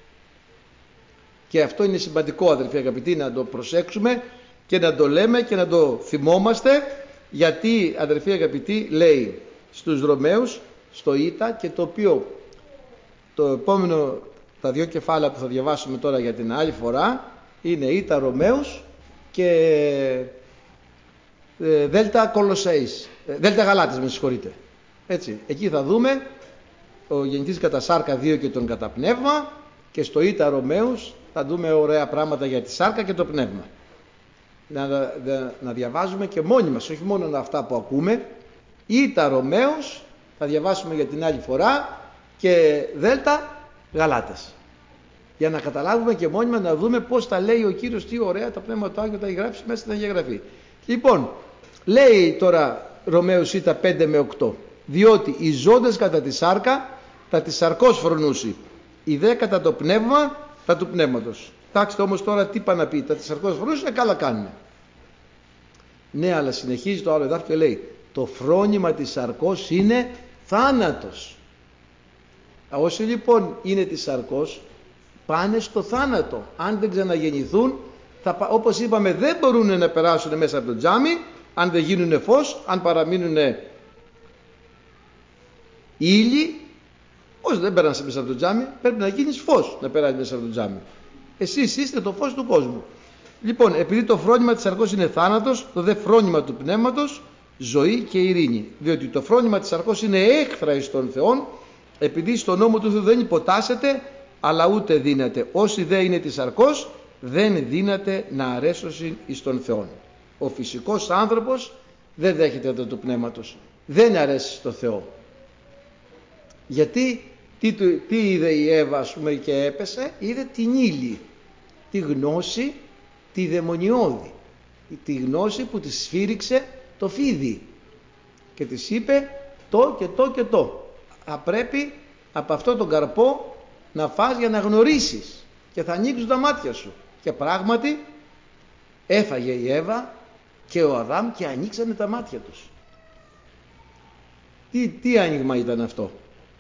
Και αυτό είναι σημαντικό, αδελφοί αγαπητοί, να το προσέξουμε και να το λέμε και να το θυμόμαστε, γιατί, αδελφοί αγαπητοί, λέει στους Ρωμαίους, στο Ήτα, και το οποίο το επόμενο, τα δύο κεφάλαια που θα διαβάσουμε τώρα για την άλλη φορά, είναι Ήτα Ρωμαίους και Δέλτα Κολοσσέης, Δέλτα Γαλάτες, με συγχωρείτε. Έτσι, εκεί θα δούμε ο γεννητής κατά σάρκα 2 και τον κατά πνεύμα, και στο Ήτα Ρωμαίους θα δούμε ωραία πράγματα για τη σάρκα και το πνεύμα. Να διαβάζουμε και μόνοι μας, όχι μόνο αυτά που ακούμε. Ήτα Ρωμαίους θα διαβάσουμε για την άλλη φορά και Δέλτα Γαλάτες, για να καταλάβουμε και μόνοι μας, να δούμε πως τα λέει ο Κύριος, τι ωραία τα πνεύματα του Άγιου τα έχει γράψει μέσα στην Αγία Γραφή. Λοιπόν, λέει τώρα Ρωμαίους Ήτα 5 με 8, διότι οι ζώντες κατά τη σάρκα θα τη σαρκός φρονούσει, οι δε κατά το πνεύμα θα του πνεύματος. Κοιτάξτε όμως τώρα τι πάνε να πει, τα τη σαρκός φρονούσουν, καλά κάνουν. Ναι, αλλά συνεχίζει το άλλο εδάφιο και λέει, το φρόνημα της σαρκός είναι θάνατος. Όσοι λοιπόν είναι της σαρκός πάνε στο θάνατο. Αν δεν ξαναγεννηθούν, όπως είπαμε, δεν μπορούν να περάσουν μέσα από το τζάμι, αν δεν γίνουν φως, αν παραμείνουν ύλη. Όσοι δεν πέρασαν μέσα από το τζάμι, πρέπει να γίνεις φως να περάσεις μέσα από το τζάμι. Εσείς είστε το φως του κόσμου. Λοιπόν, επειδή το φρόνημα της σαρκός είναι θάνατος, το δε φρόνημα του πνεύματος ζωή και ειρήνη. Διότι το φρόνημα της σαρκός είναι έχθρα εις τον Θεόν, επειδή στον νόμο του Θεού δεν υποτάσσεται, αλλά ούτε δύναται. Όσοι δε είναι της σαρκός, δεν δύναται να αρέσωσιν εις τον Θεόν. Ο φυσικός άνθρωπος δεν δέχεται το πνεύμα τους, δεν αρέσει στο Θεό. Γιατί τι είδε η Εύα, ας πούμε, και έπεσε? Είδε την ύλη, τη γνώση, τη δαιμονιώδη, τη γνώση που της σφύριξε το φίδι και της είπε το και το και το. Πρέπει από αυτό τον καρπό να φας για να γνωρίσεις και θα ανοίξουν τα μάτια σου. Και πράγματι έφαγε η Εύα και ο Αδάμ και ανοίξανε τα μάτια τους. Τι άνοιγμα ήταν αυτό?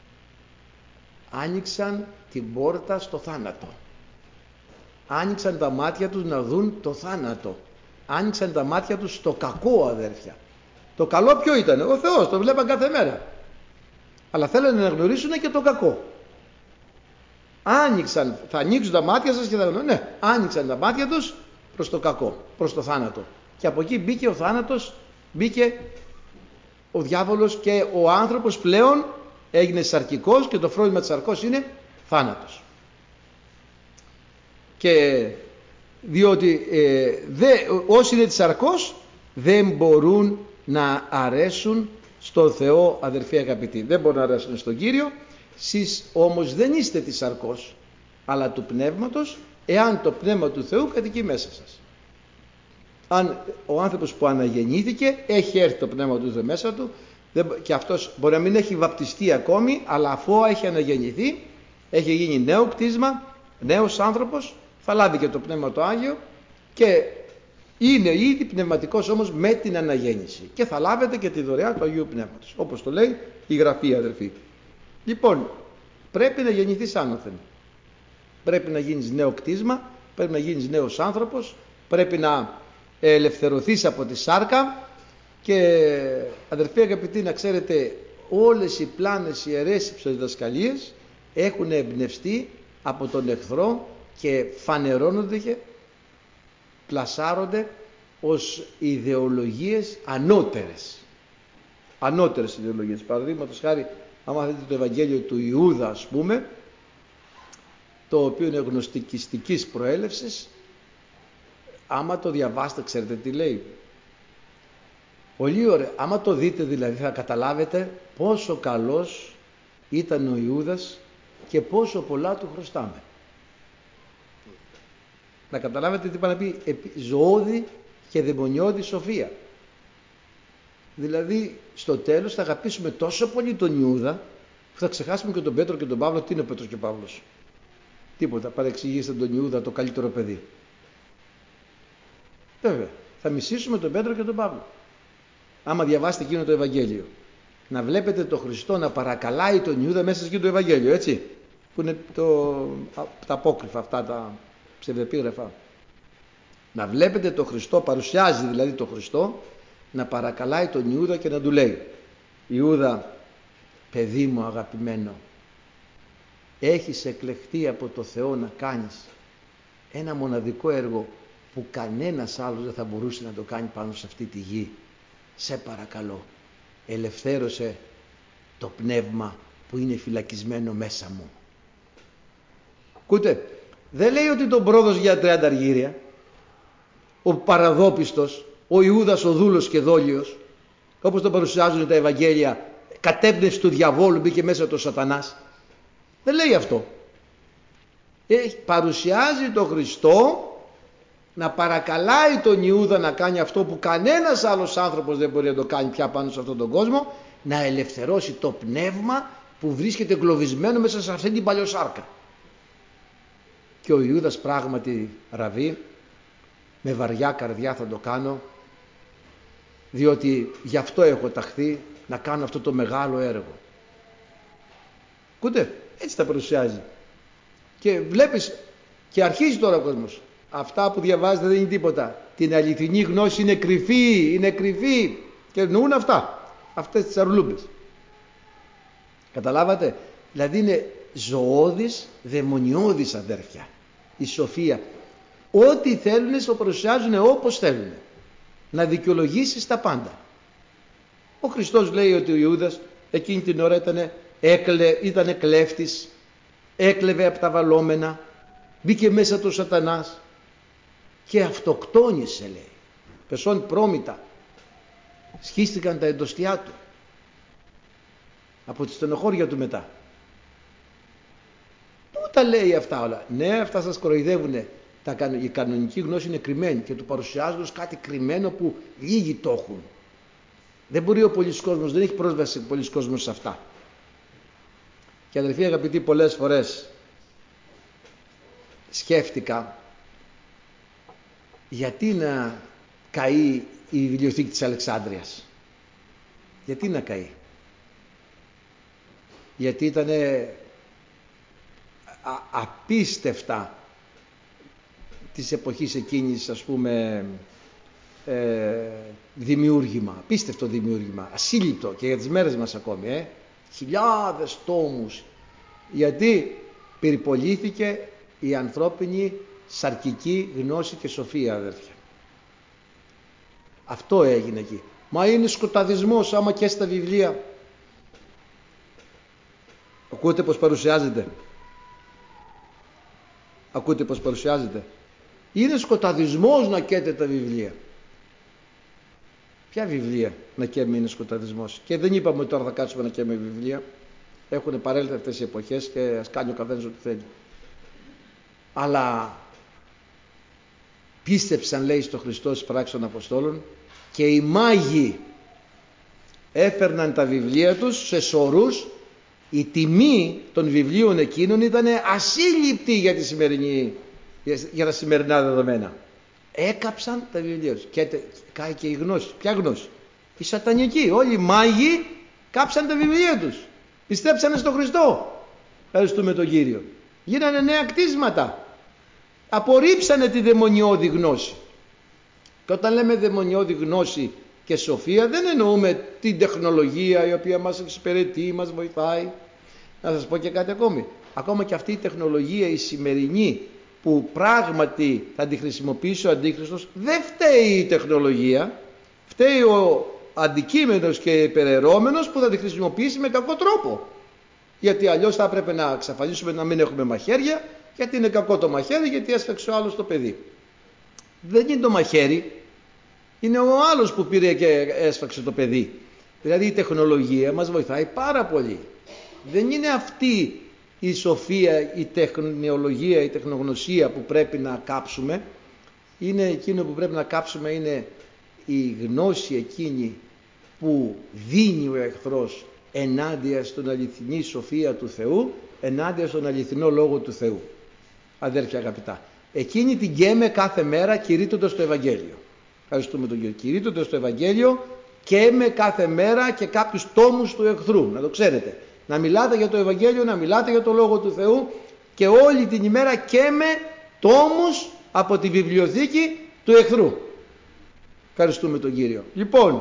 Άνοιξαν την πόρτα στο θάνατο. Άνοιξαν τα μάτια τους να δουν το θάνατο. Άνοιξαν τα μάτια τους στο κακό, αδέρφια. Το καλό ποιο ήταν? Ο Θεός, το βλέπαν κάθε μέρα. Αλλά θέλανε να γνωρίσουν και το κακό. Άνοιξαν, θα ανοίξουν τα μάτια σας και θα γνωρίσουν. Ναι, άνοιξαν τα μάτια τους προς το κακό, προς το θάνατο. Και από εκεί μπήκε ο θάνατος, μπήκε ο διάβολος και ο άνθρωπος πλέον έγινε σαρκικός και το φρόνημα της σαρκός είναι θάνατος. Και διότι όσοι είναι της σαρκός δεν μπορούν να αρέσουν στον Θεό, αδερφοί αγαπητοί. Δεν μπορούν να αρέσουν στον Κύριο. Σεις όμως δεν είστε της σαρκός, αλλά του πνεύματος, εάν το πνεύμα του Θεού κατοικεί μέσα σας. Αν ο άνθρωπος που αναγεννήθηκε, έχει έρθει το πνεύμα του Θεού μέσα του, και αυτός μπορεί να μην έχει βαπτιστεί ακόμη, αλλά αφού έχει αναγεννηθεί, έχει γίνει νέο κτίσμα, νέος άνθρωπος, θα λάβει και το Πνεύμα το Άγιο και είναι ήδη πνευματικός όμως με την αναγέννηση και θα λάβετε και τη δωρεά του Αγίου Πνεύματος, όπως το λέει η Γραφή, αδερφοί. Λοιπόν, πρέπει να γεννηθείς άνωθεν, πρέπει να γίνεις νέο κτίσμα, πρέπει να γίνεις νέος άνθρωπος, πρέπει να ελευθερωθείς από τη σάρκα. Και αδερφοί αγαπητοί, να ξέρετε, όλες οι πλάνες ιερές ψευδιδασκαλίες έχουν εμπνευστεί από τον εχθρό και φανερώνονται και πλασάρονται ως ιδεολογίες ανώτερες ιδεολογίες. Παραδείγματος χάρη, άμα δείτε το Ευαγγέλιο του Ιούδα, ας πούμε, το οποίο είναι γνωστικιστικής προέλευσης, άμα το διαβάσετε, ξέρετε τι λέει? Πολύ ωραία. Άμα το δείτε δηλαδή θα καταλάβετε πόσο καλός ήταν ο Ιούδας και πόσο πολλά του χρωστάμε. Να καταλάβετε τι πάει να πει ζωώδη και δαιμονιώδη σοφία. Δηλαδή στο τέλος θα αγαπήσουμε τόσο πολύ τον Ιούδα που θα ξεχάσουμε και τον Πέτρο και τον Παύλο. Τι είναι ο Πέτρος και ο Παύλος? Τίποτα. Παρεξηγήστε τον Ιούδα, το καλύτερο παιδί. Βέβαια. Θα μισήσουμε τον Πέτρο και τον Παύλο. Άμα διαβάσετε εκείνο το Ευαγγέλιο, να βλέπετε τον Χριστό να παρακαλάει τον Ιούδα μέσα σε εκείνο το Ευαγγέλιο, έτσι, που είναι τα απόκριφα αυτά, τα ψευδεπίγραφα. Να βλέπετε τον Χριστό, παρουσιάζει δηλαδή τον Χριστό, να παρακαλάει τον Ιούδα και να του λέει: Ιούδα, παιδί μου αγαπημένο, έχεις εκλεχθεί από το Θεό να κάνεις ένα μοναδικό έργο που κανένας άλλος δεν θα μπορούσε να το κάνει πάνω σε αυτή τη γη. Σε παρακαλώ, ελευθέρωσε το πνεύμα που είναι φυλακισμένο μέσα μου. Ακούτε, δεν λέει ότι τον πρόδωσε για 30 αργύρια, ο παραδόπιστος, ο Ιούδας ο δούλος και δόλιος, όπως το παρουσιάζουν τα Ευαγγέλια, κατέπνευση του διαβόλου, μπήκε μέσα το σατανάς. Δεν λέει αυτό. Παρουσιάζει τον Χριστό να παρακαλάει τον Ιούδα να κάνει αυτό που κανένας άλλος άνθρωπος δεν μπορεί να το κάνει πια πάνω σε αυτόν τον κόσμο, να ελευθερώσει το πνεύμα που βρίσκεται εγκλωβισμένο μέσα σε αυτήν την παλιοσάρκα. Και ο Ιούδας πράγματι, ραβεί, με βαριά καρδιά θα το κάνω, διότι γι' αυτό έχω ταχθεί να κάνω αυτό το μεγάλο έργο. Ακούτε, έτσι τα παρουσιάζει. Και βλέπεις, και αρχίζει τώρα ο κόσμος. Αυτά που διαβάζετε δεν είναι τίποτα. Την αληθινή γνώση είναι κρυφή, είναι κρυφή. Και εννοούν αυτές τις αρλούμπες. Καταλάβατε? Δηλαδή είναι ζωώδης, δαιμονιώδης, αδέρφια, η σοφία. Ό,τι θέλουν το παρουσιάζουν όπως θέλουν. Να δικαιολογήσεις τα πάντα. Ο Χριστός λέει ότι ο Ιούδας εκείνη την ώρα ήταν κλέφτης, έκλεβε από τα βαλόμενα, μπήκε μέσα του Σατανάς, και αυτοκτόνησε, λέει. Πεσόν πρόμητα. Σχίστηκαν τα εντοστιά του από τη στενοχώρια του μετά. Πού τα λέει αυτά όλα? Ναι, αυτά σας κοροϊδεύουνε. Η κανονική γνώση είναι κρυμμένη και του παρουσιάζουν ως κάτι κρυμμένο που λίγοι το έχουν. Δεν μπορεί ο πολύς κόσμος, δεν έχει πρόσβαση ο πολύς κόσμος σε αυτά. Και αδελφοί αγαπητοί, πολλές φορές σκέφτηκα γιατί να καεί η βιβλιοθήκη της Αλεξάνδρειας. Γιατί να καεί? Γιατί ήταν απίστευτα της εποχής εκείνης, ας πούμε, δημιούργημα, απίστευτο δημιούργημα, ασύλληπτο και για τις μέρες μας ακόμη, χιλιάδες τόμους, γιατί περιπολήθηκε η ανθρώπινη σαρκική γνώση και σοφία, αδέρφια. Αυτό έγινε εκεί. Μα είναι σκοταδισμός άμα και στα βιβλία. Ακούτε πως παρουσιάζεται? Ακούτε πως παρουσιάζεται? Είναι σκοταδισμός να καίτε τα βιβλία. Ποια βιβλία να καίμε είναι σκοταδισμός? Και δεν είπαμε ότι τώρα θα κάτσουμε να καίμε βιβλία. Έχουν παρέλθει αυτές οι εποχές και ας κάνει ο καθένας ό,τι θέλει. Αλλά πίστεψαν, λέει, στο Χριστό στις πράξεις των Αποστόλων, και οι μάγοι έφερναν τα βιβλία τους σε σωρούς. Η τιμή των βιβλίων εκείνων ήταν ασύλληπτη για τα σημερινά δεδομένα. Έκαψαν τα βιβλία τους. Και κάει και η γνώση. Ποια γνώση? Η σατανική. Όλοι οι μάγοι κάψαν τα βιβλία τους. Πιστέψανε στον Χριστό. Ευχαριστούμε τον Κύριο. Γίνανε νέα κτίσματα. Απορρίψανε τη δαιμονιώδη γνώση. Και όταν λέμε δαιμονιώδη γνώση και σοφία, δεν εννοούμε την τεχνολογία η οποία μας εξυπηρετεί, μας βοηθάει. Να σας πω και κάτι ακόμη. Ακόμα και αυτή η τεχνολογία η σημερινή που πράγματι θα τη χρησιμοποιήσει ο Αντίχριστος, δεν φταίει η τεχνολογία, φταίει ο αντικείμενος και υπεραιρώμενος που θα τη χρησιμοποιήσει με κακό τρόπο. Γιατί αλλιώς θα έπρεπε να εξαφανίσουμε, να μην έχουμε μαχαίρια, γιατί είναι κακό το μαχαίρι, γιατί έσφαξε ο άλλος το παιδί. Δεν είναι το μαχαίρι, είναι ο άλλος που πήρε και έσφαξε το παιδί. Δηλαδή η τεχνολογία μας βοηθάει πάρα πολύ. Δεν είναι αυτή η σοφία, η τεχνολογία, η τεχνογνωσία που πρέπει να κάψουμε. Είναι εκείνο που πρέπει να κάψουμε, είναι η γνώση εκείνη που δίνει ο εχθρός ενάντια στον αληθινή σοφία του Θεού, ενάντια στον αληθινό λόγο του Θεού. Αδέρφια αγαπητά, εκείνη την καίμε κάθε μέρα κηρύττοντας το Ευαγγέλιο. Ευχαριστούμε τον Κύριο. Κηρύττοντας το Ευαγγέλιο καίμε κάθε μέρα και κάποιους τόμους του εχθρού, να το ξέρετε. Να μιλάτε για το Ευαγγέλιο, να μιλάτε για το Λόγο του Θεού και όλη την ημέρα καίμε τόμους από τη βιβλιοθήκη του εχθρού. Ευχαριστούμε τον Κύριο. Λοιπόν,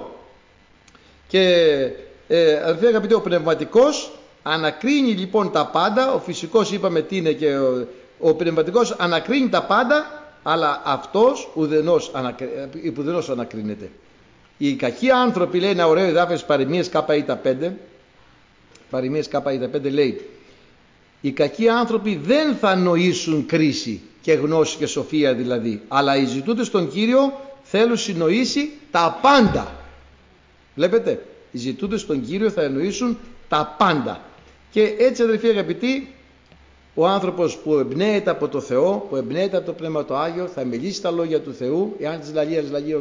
και αδελφοί αγαπητοί, ο πνευματικός ανακρίνει λοιπόν τα πάντα. Ο φυσικός είπαμε τι είναι, και ο πνευματικός ανακρίνει τα πάντα, αλλά αυτός ουδενός ανακρίνεται. Οι κακοί άνθρωποι, λέει ένα ωραίο εδάφιο στις Παροιμίες Κ/5, Παροιμίες Κ/5 λέει: οι κακοί άνθρωποι δεν θα νοήσουν κρίση και γνώση και σοφία δηλαδή, αλλά οι ζητούντες τον Κύριο θέλουν συνοήσει τα πάντα. Βλέπετε, οι ζητούντες τον Κύριο θα εννοήσουν τα πάντα. Και έτσι, αδελφοί αγαπητοί, ο άνθρωπος που εμπνέεται από το Θεό, που εμπνέεται από το Πνεύμα το Άγιο, θα μιλήσει τα λόγια του Θεού, εάν της λαλίας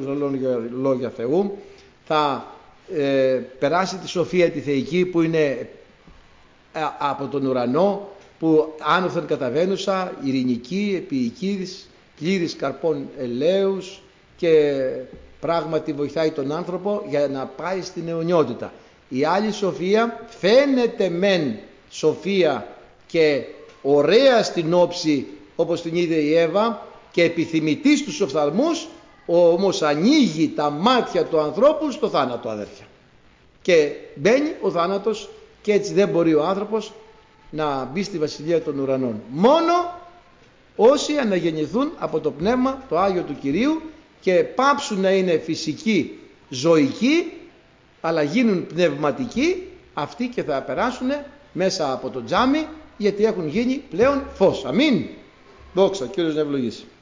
λόγια Θεού, θα περάσει τη σοφία τη θεϊκή που είναι από τον ουρανό, που άνωθεν καταβαίνουσα, ειρηνική, επίοικης, πλήρης καρπών ελαίους, και πράγματι βοηθάει τον άνθρωπο για να πάει στην αιωνιότητα. Η άλλη σοφία φαίνεται μεν σοφία και ωραία στην όψη, όπως την είδε η Εύα, και επιθυμητή στους οφθαλμούς, όμως ανοίγει τα μάτια του ανθρώπου στο θάνατο, αδέρφια. Και μπαίνει ο θάνατος, και έτσι δεν μπορεί ο άνθρωπος να μπει στη βασιλεία των ουρανών. Μόνο όσοι αναγεννηθούν από το Πνεύμα το Άγιο του Κυρίου και πάψουν να είναι φυσικοί, ζωικοί, αλλά γίνουν πνευματικοί, αυτοί και θα περάσουν μέσα από το τζάμι, γιατί έχουν γίνει πλέον φως. Αμήν. Δόξα, Κύριος να ευλογήσει.